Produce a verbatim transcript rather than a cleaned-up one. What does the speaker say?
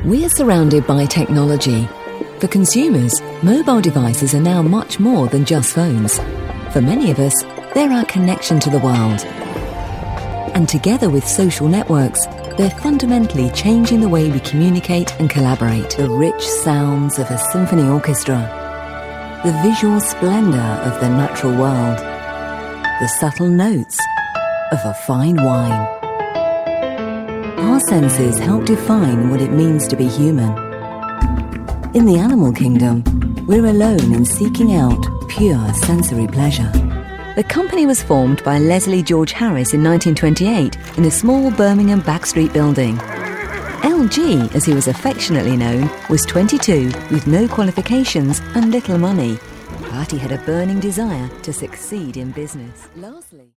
We're surrounded by technology. For consumers, mobile devices are now much more than just phones. For many of us, they're our connection to the world. And together with social networks, they're fundamentally changing the way we communicate and collaborate. The rich sounds of a symphony orchestra, the visual splendor of the natural world, the subtle notes of a fine wine. Our senses help define what it means to be human. In the animal kingdom, we're alone in seeking out pure sensory pleasure. The company was formed by Leslie George Harris in nineteen twenty-eight in a small Birmingham backstreet building. L G, as he was affectionately known, was twenty-two with no qualifications and little money, but he had a burning desire to succeed in business. Lastly,